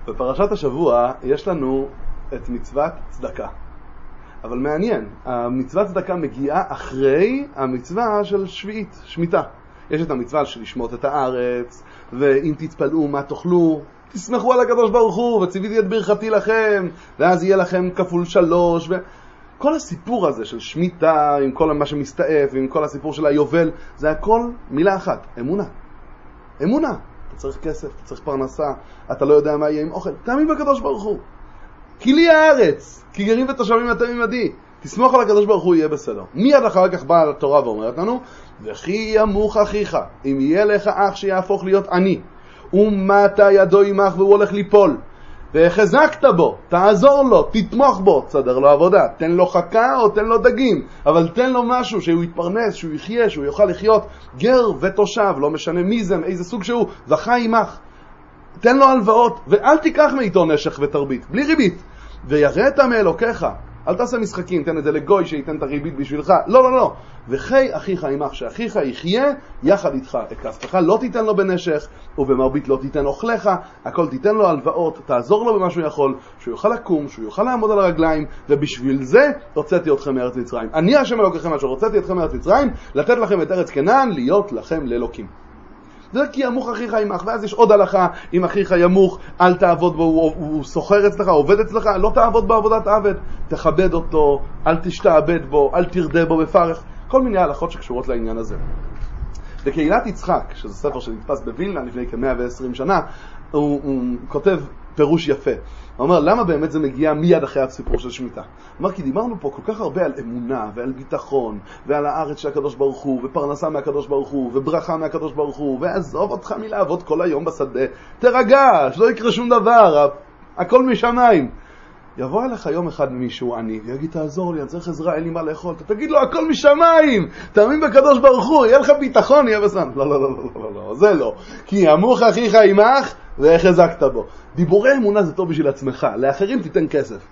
בפרשת השבוע יש לנו את מצוות צדקה. אבל מעניין, המצוות צדקה מגיעה אחרי המצווה של שביעית, שמיטה. יש את המצווה של לשמות את הארץ, ואם תתפלאו מה תאכלו, תסמכו על הקדוש ברוך הוא, וציוויתי את ברכתי לכם, ואז יהיה לכם כפול 3, כל הסיפור הזה של שמיטה, עם כל מה שמסתעף, ועם כל הסיפור של היובל, זה הכל מילה אחת, אמונה. אמונה. אתה צריך כסף, אתה צריך פרנסה, אתה לא יודע מה יהיה עם אוכל, תאמין בקדוש ברוך הוא. כי לי הארץ, כי גרים ותושבים אתם עמדי. תסמוך על הקדוש ברוך הוא, יהיה בסדר. מיד אחר כך באה התורה ואומרת לנו, וכי ימוך אחיך, אם יהיה לך אח שיהפוך להיות עני, ומטה ידו עמך והוא הולך ליפול, וחזקת בו, תעזור לו, תתמוך בו, תסדר לו עבודה, תן לו חכה או תן לו דגים, אבל תן לו משהו שהוא יתפרנס, שהוא יחיה, שהוא יוכל לחיות, גר ותושב, לא משנה מי זה, איזה סוג שהוא, וחי עמך. תן לו הלוואות, ואל תיקח מאיתו נשך ותרבית, בלי ריבית, ויראת מאלוקיך. אל תעשה משחקים, תן את זה לגוי שייתן את הריבית בשבילך. לא, לא, לא. וכי אחיך עמך, שאחיך יחיה יחד איתך. את כספך לא תיתן לו בנשך, ובמרבית לא תיתן אוכלך. הכל תיתן לו הלוואות, תעזור לו במה שהוא יכול, שהוא יוכל לקום, שהוא יוכל לעמוד על הרגליים, ובשביל זה הוצאתי אתכם מארץ מצרים. אני השם אלוקיכם אשר הוצאתי אתכם מארץ מצרים, לתת לכם את ארץ כנען, להיות לכם לאלוקים. זה כי ימוך אחיך עמך, ואז יש עוד הלכה, אם אחיך ימוך, אל תעבוד בו, הוא סוחר אצלך, עובד אצלך, לא תעבוד בעבודת עבד, תכבד אותו, אל תשתעבד בו, אל תרדה בו בפרך, כל מיני הלכות שקשורות לעניין הזה. בקהילת יצחק, שזה ספר שנתפס בווילנה לפני כ-120 שנה, הוא כותב פירוש יפה. הוא אומר, למה באמת זה מגיע מיד אחרי הסיפור של שמיטה? הוא אומר, כי דיברנו פה כל כך הרבה על אמונה ועל ביטחון ועל הארץ של הקדוש ברוך הוא ופרנסה מהקדוש ברוך הוא וברכה מהקדוש ברוך הוא, ועזוב אותך מלעבוד כל היום בשדה, תרגע, שלא יקרה שום דבר, הכל משמיים. יבוא אליך יום אחד מישהו עני ויגיד, תעזור לי, אני צריך עזרה, אין לי מה לאכול. אתה תגיד לו, הכל משמיים, תאמין בקדוש ברוך הוא, יהיה לך ביטחון, יהיה בסדר. לא, לא, לא, לא, לא, זה לא. כי ימוך אחיך עמך וחזקת בו. דיבורי אמונה זה טוב בשביל עצמך, לאחרים תיתן כסף.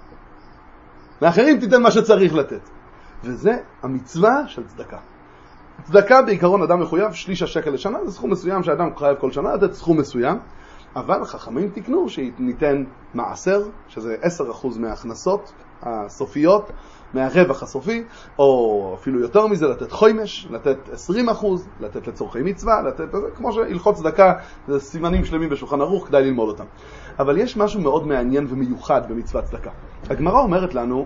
לאחרים תיתן מה שצריך לתת. וזה המצווה של צדקה. צדקה בעיקרון אדם מחויב שליש השקל לשנה, זה סכום מסוים שאדם חייב כל שנה לתת סכום מסוים. אבל חכמים תקנו שניתן מעשר, שזה 10% מההכנסות הסופיות, מהרווח הסופי, או אפילו יותר מזה, לתת חוימש, לתת 20%, לתת לצורכי מצווה, לתת, כמו שהלכות צדקה, זה סימנים שלמים בשולחן ערוך, כדאי ללמוד אותם. אבל יש משהו מאוד מעניין ומיוחד במצוות צדקה. הגמרא אומרת לנו,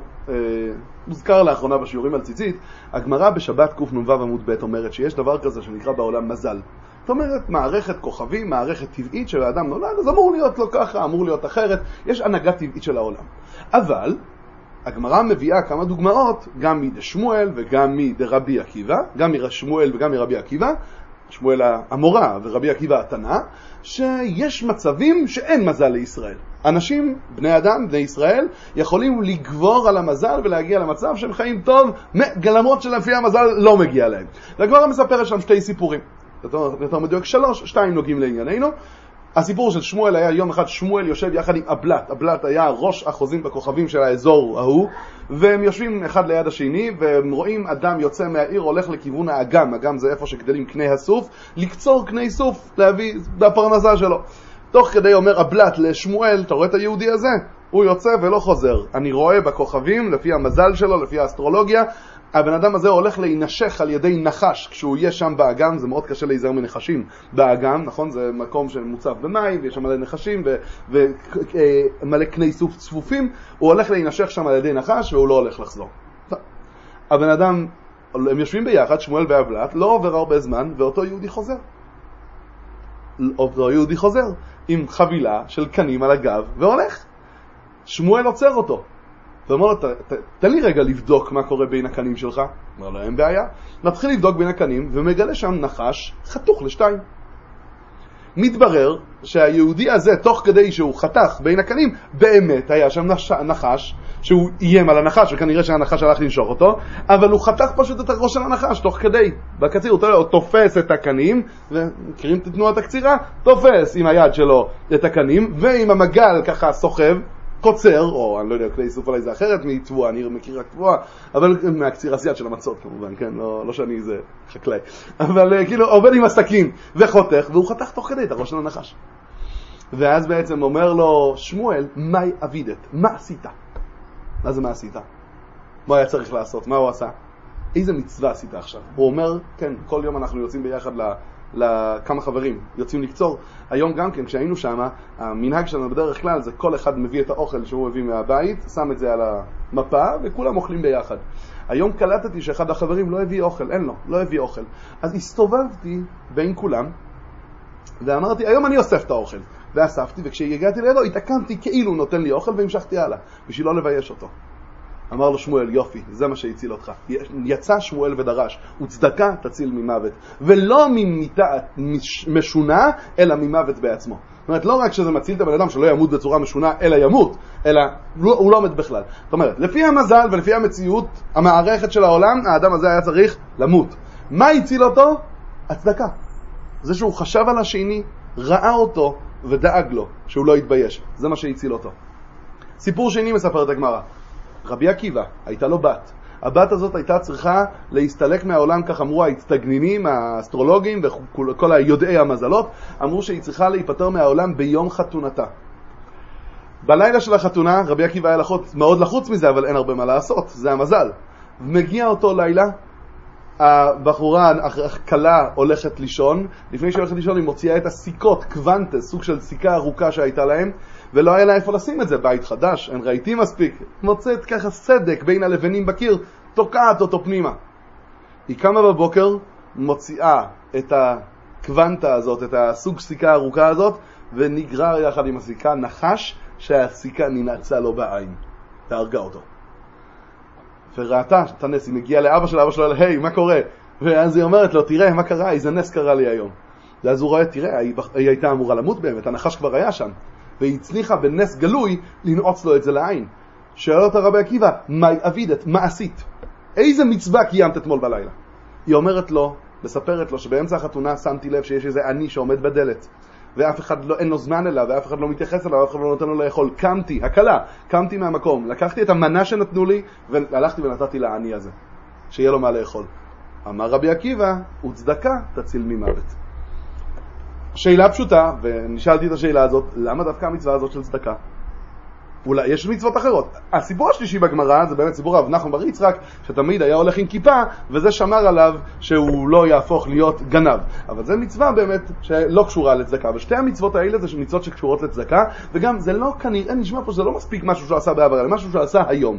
מוזכר לאחרונה בשיעורים על ציצית, הגמרא בשבת קנ"ו עמוד ב' אומרת שיש דבר כזה שנקרא בעולם מזל. זאת אומרת, מערכת כוכבים, מערכת טבעית של האדם נולד, אז אמור להיות לא ככה, אמור להיות אחרת, יש הנהגה טבעית של העולם. אבל הגמרא מביאה כמה דוגמאות, גם מדשמואל וגם מדרבי עקיבא, גם משמואל וגם מרבי עקיבא, שמואל המורה ורבי עקיבא התנא, שיש מצבים שאין מזל לישראל. אנשים, בני אדם, בני ישראל, יכולים לגבור על המזל ולהגיע למצב שהם חיים טוב, למרות שלפי המזל לא מגיע להם. והגמרא מספרת שם שתי סיפורים. יותר מדויק 3, 2 נוגעים לענייננו. הסיפור של שמואל היה יום אחד שמואל יושב יחד עם אבלת. אבלת היה ראש החוזים בכוכבים של האזור ההוא, והם יושבים אחד ליד השני, והם רואים אדם יוצא מהעיר, הולך לכיוון האגם. אגם זה איפה שגדלים קני הסוף, לקצור קני סוף, להביא בפרנסה שלו. תוך כדי אומר אבלת לשמואל, אתה רואה את היהודי הזה? הוא יוצא ולא חוזר. אני רואה בכוכבים, לפי המזל שלו, לפי האסטרולוגיה, הבן אדם הזה הולך להינשך על ידי נחש כשהוא יהיה שם באגם. זה מאוד קשה להיזהר מנחשים באגם, נכון? זה מקום שמוצב במים ויש שם מלא נחשים ומלא קני סוף צפופים. הוא הולך להינשך שם על ידי נחש והוא לא הולך לחזור. הבן אדם, הם יושבים ביחד, שמואל ואבלת, לא עובר הרבה זמן ואותו יהודי חוזר. אותו יהודי חוזר עם חבילה של קנים על הגב והולך. שמואל עוצר אותו ואומר לו, תן לי רגע לבדוק מה קורה בין הקנים שלך. אומר לו, אין בעיה. מתחיל לבדוק בין הקנים ומגלה שם נחש חתוך לשתיים. מתברר שהיהודי הזה, תוך כדי שהוא חתך בין הקנים, באמת היה שם נחש, שהוא איים על הנחש, וכנראה שהנחש הלך לנשוך אותו, אבל הוא חתך פשוט את הראש של הנחש, תוך כדי. בקציר הוא תופס את הקנים, ומכירים את תנועת הקצירה, תופס עם היד שלו את הקנים, ועם המגל ככה סוחב, קוצר, או אני לא יודע, כלי סוף עליי זה אחרת מתבואה, אני מכיר רק תבואה, אבל מהקציר עשיית של המצות כמובן, כן? לא שאני איזה חקלאי, אבל כאילו עובד עם הסכין וחותך, והוא חתך תוך כדי את הראש של הנחש. ואז בעצם אומר לו שמואל, מהי אבידת? מה עשית? מה זה מה עשית? מה היה צריך לעשות? מה הוא עשה? איזה מצווה עשית עכשיו? הוא אומר, כן, כל יום אנחנו יוצאים ביחד לכמה חברים, יוצאים לקצור. היום גם כן, כשהיינו שם, המנהג שלנו בדרך כלל זה כל אחד מביא את האוכל שהוא מביא מהבית, שם את זה על המפה, וכולם אוכלים ביחד. היום קלטתי שאחד החברים לא הביא אוכל, אין לו, לא הביא אוכל. אז הסתובבתי בין כולם, ואמרתי, היום אני אוסף את האוכל. ואספתי, וכשהגעתי לידו, התעקמתי כאילו הוא נותן לי אוכל, והמשכתי הלאה, בשביל לא לבייש אותו. אמר לו שמואל, יופי, זה מה שהציל אותך. יצא שמואל ודרש, וצדקה תציל ממוות. ולא ממיתה משונה, אלא ממוות בעצמו. זאת אומרת, לא רק שזה מציל את הבן אדם שלא ימות בצורה משונה, אלא ימות, אלא הוא לא מת בכלל. זאת אומרת, לפי המזל ולפי המציאות, המערכת של העולם, האדם הזה היה צריך למות. מה הציל אותו? הצדקה. זה שהוא חשב על השני, ראה אותו ודאג לו, שהוא לא יתבייש. זה מה שהציל אותו. סיפור שני מספר את הגמרא. רבי עקיבא, הייתה לו בת. הבת הזאת הייתה צריכה להסתלק מהעולם, כך אמרו ההצטגנינים, האסטרולוגים וכל היודעי המזלות, אמרו שהיא צריכה להיפטר מהעולם ביום חתונתה. בלילה של החתונה, רבי עקיבא היה מאוד לחוץ מזה, אבל אין הרבה מה לעשות, זה המזל. מגיע אותו לילה, הבחורה הקלה הולכת לישון, לפני שהיא הולכת לישון היא מוציאה את הסיכות, קוונטס, סוג של סיכה ארוכה שהייתה להם, ולא היה לה איפה לשים את זה, בית חדש, אין ראיתי מספיק, מוצאת ככה סדק בין הלבנים בקיר, תוקעת אותו פנימה. היא קמה בבוקר, מוציאה את הקוונטה הזאת, את הסוג סיכה הארוכה הזאת, ונגרר יחד עם הסיכה, נחש שהסיכה ננעצה לו בעין, והרגה אותו. וראתה את הנס, היא מגיעה לאבא שלה, אבא שלה, היי, מה קורה? ואז היא אומרת לו, תראה, מה קרה? איזה נס קרה לי היום. ואז הוא רואה, תראה, היא הייתה אמורה למות באמת, הנחש כבר היה שם. והיא הצליחה בנס גלוי לנעוץ לו את זה לעין. שואל אותה רבי עקיבא, מהי אבידת? מה עשית? איזה מצווה קיימת אתמול בלילה? היא אומרת לו, מספרת לו שבאמצע החתונה שמתי לב שיש איזה עני שעומד בדלת. ואף אחד אין לו זמן אליו, ואף אחד לא מתייחס אליו, ואף אחד לא נותן לו לאכול. קמתי מהמקום, לקחתי את המנה שנתנו לי, והלכתי ונתתי לעני הזה, שיהיה לו מה לאכול. אמר רבי עקיבא, וצדקה תציל ממוות. שאלה פשוטה, ונשאלתי את השאלה הזאת, למה דווקא המצווה הזאת של צדקה? אולי יש מצוות אחרות. הסיפור השלישי בגמרא זה באמת סיפור רב נחמן בר יצחק, שתמיד היה הולך עם כיפה, וזה שמר עליו שהוא לא יהפוך להיות גנב. אבל זה מצווה באמת שלא קשורה לצדקה. ושתי המצוות האלה זה מצוות שקשורות לצדקה, וגם זה לא כנראה נשמע פה שזה לא מספיק משהו שהוא עשה בעבר, אלא משהו שהוא עשה היום.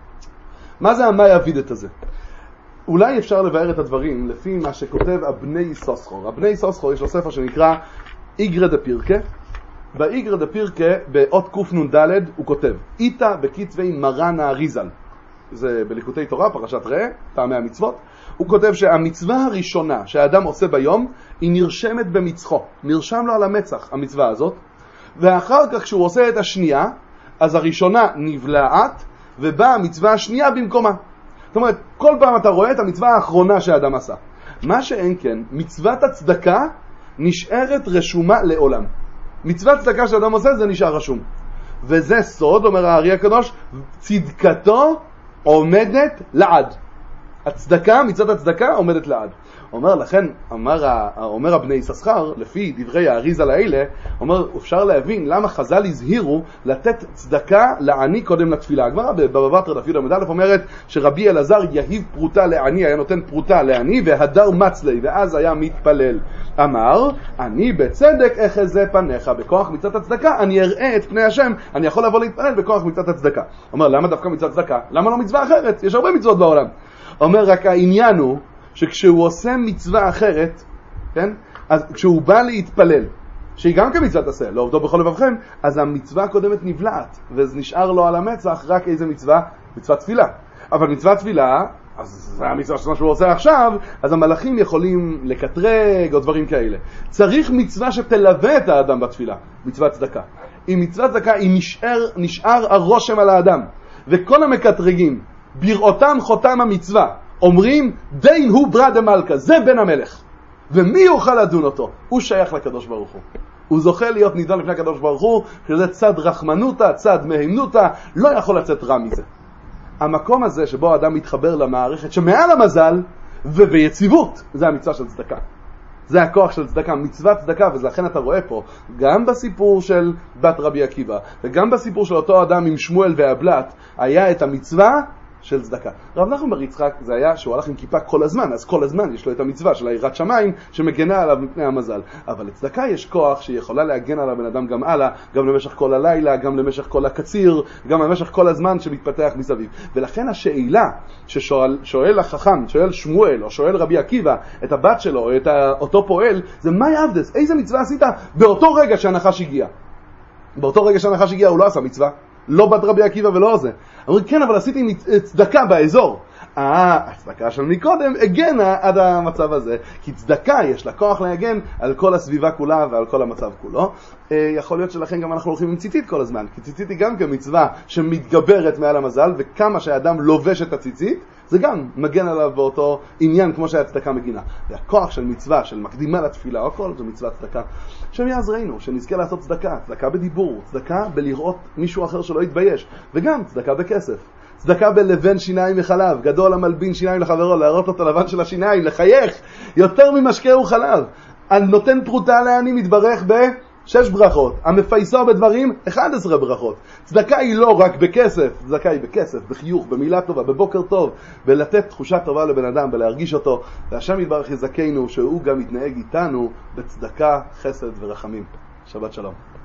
מה זה המאי אבידת הזה? אולי אפשר לבאר את הדברים לפי מה שכותב הבני סוסחור. הבני סוסחור יש לו ספר שנקרא איגרא דפירקה. באיגרא דפירקה באות קנ"ד הוא כותב איתה בכתבי מרן האריזל, זה בליקוטי תורה פרשת ראה, טעמי המצוות. הוא כותב שהמצווה הראשונה שהאדם עושה ביום היא נרשמת במצחו, נרשם לו על המצח המצווה הזאת, ואחר כך כשהוא עושה את השנייה אז הראשונה נבלעת ובאה המצווה השנייה במקומה. זאת אומרת, כל פעם אתה רואה את המצווה האחרונה שהאדם עשה. מה שאין כן, מצוות הצדקה נשארת רשומה לעולם. מצוות צדקה שאדם עושה זה נשאר רשום. וזה סוד, אומר הארי הקדוש, צדקתו עומדת לעד. הצדקה, מצוות הצדקה עומדת לעד. אומר לכן, אומר הבני יששכר, לפי דברי האריזל האלה, אומר, אפשר להבין למה חז"ל הזהירו לתת צדקה לעני קודם לתפילה. הגמרא בבבא בתרא דף י"א אומרת שרבי אלעזר יהיב פרוטה לעני, היה נותן פרוטה לעני והדר מצלי, ואז היה מתפלל. אמר, אני בצדק אחזה פניך, בכוח מצוות הצדקה אני אראה את פני השם, אני יכול לבוא להתפלל בכוח מצוות הצדקה. אומר, למה דווקא מצוות צדקה? למה לא מצווה אחרת? יש הרבה מצוות בעולם. אומר, רק העניין הוא שכשהוא עושה מצווה אחרת, כן? אז כשהוא בא להתפלל, שהיא גם כמצוות עשה, לא עובדו בכל לבבכם, אז המצווה הקודמת נבלעת, וזה נשאר לו על המצח רק איזה מצווה? מצוות תפילה. אבל מצוות תפילה, אז זה המצווה שהוא עושה עכשיו, אז המלאכים יכולים לקטרג או דברים כאלה. צריך מצווה שתלווה את האדם בתפילה, מצוות צדקה. עם מצוות צדקה היא נשאר הרושם על האדם, וכל המקטרגים, בראותם חותם המצווה, אומרים, דין הוא ברא דמלכה, זה בן המלך. ומי יוכל לדון אותו? הוא שייך לקדוש ברוך הוא. הוא זוכה להיות נידון לפני הקדוש ברוך הוא, שזה צד רחמנותה, צד מהימנותה, לא יכול לצאת רע מזה. המקום הזה שבו האדם מתחבר למערכת שמעל המזל, וביציבות, זה המצווה של צדקה. זה הכוח של צדקה, מצוות צדקה, ולכן אתה רואה פה, גם בסיפור של בת רבי עקיבא, וגם בסיפור של אותו אדם עם שמואל והבלט, היה את המצווה של צדקה. רב נחמן בר יצחק זה היה שהוא הלך עם כיפה כל הזמן, אז כל הזמן יש לו את המצווה של יראת שמיים שמגנה עליו מפני המזל. אבל לצדקה יש כוח שיכולה להגן על הבן אדם גם הלאה, גם למשך כל הלילה, גם למשך כל הקציר, גם למשך כל הזמן שמתפתח מסביב. ולכן השאלה ששואל החכם, שואל שמואל או שואל רבי עקיבא את הבת שלו או את אותו פועל, זה מה יעבדס? איזה מצווה עשית באותו רגע שהנחש הגיע? באותו רגע שהנחש הגיע הוא לא עשה מצווה. לא בת רבי עקיבא ולא זה. אמרו, כן, אבל עשיתי צדקה באזור. הצדקה של מקודם הגנה עד המצב הזה. כי צדקה יש לה כוח להגן על כל הסביבה כולה ועל כל המצב כולו. יכול להיות שלכן גם אנחנו הולכים עם ציצית כל הזמן. כי ציצית היא גם כמצווה שמתגברת מעל המזל, וכמה שהאדם לובש את הציצית, זה גם מגן עליו באותו עניין כמו שהצדקה מגינה. והכוח של מצווה, של מקדימה לתפילה, או כל זו מצווה צדקה. שם יעזרנו, שנזכה לעשות צדקה. צדקה בדיבור, צדקה בלראות מישהו אחר שלא יתבייש. וגם צדקה בכסף. צדקה בלבן שיניים וחלב. גדול המלבין שיניים לחברו, להראות לו את הלבן של השיניים, לחייך יותר ממשקה וחלב. נותן פרוטה לעני מתברך ב6 ברכות. המפייסו בדברים 11 ברכות. צדקה היא לא רק בכסף, צדקה היא בכסף, בחיוך, במילה טובה, בבוקר טוב, ולתת תחושה טובה לבן אדם ולהרגיש אותו. והשם יתברך יזכנו שהוא גם יתנהג איתנו בצדקה, חסד ורחמים. שבת שלום.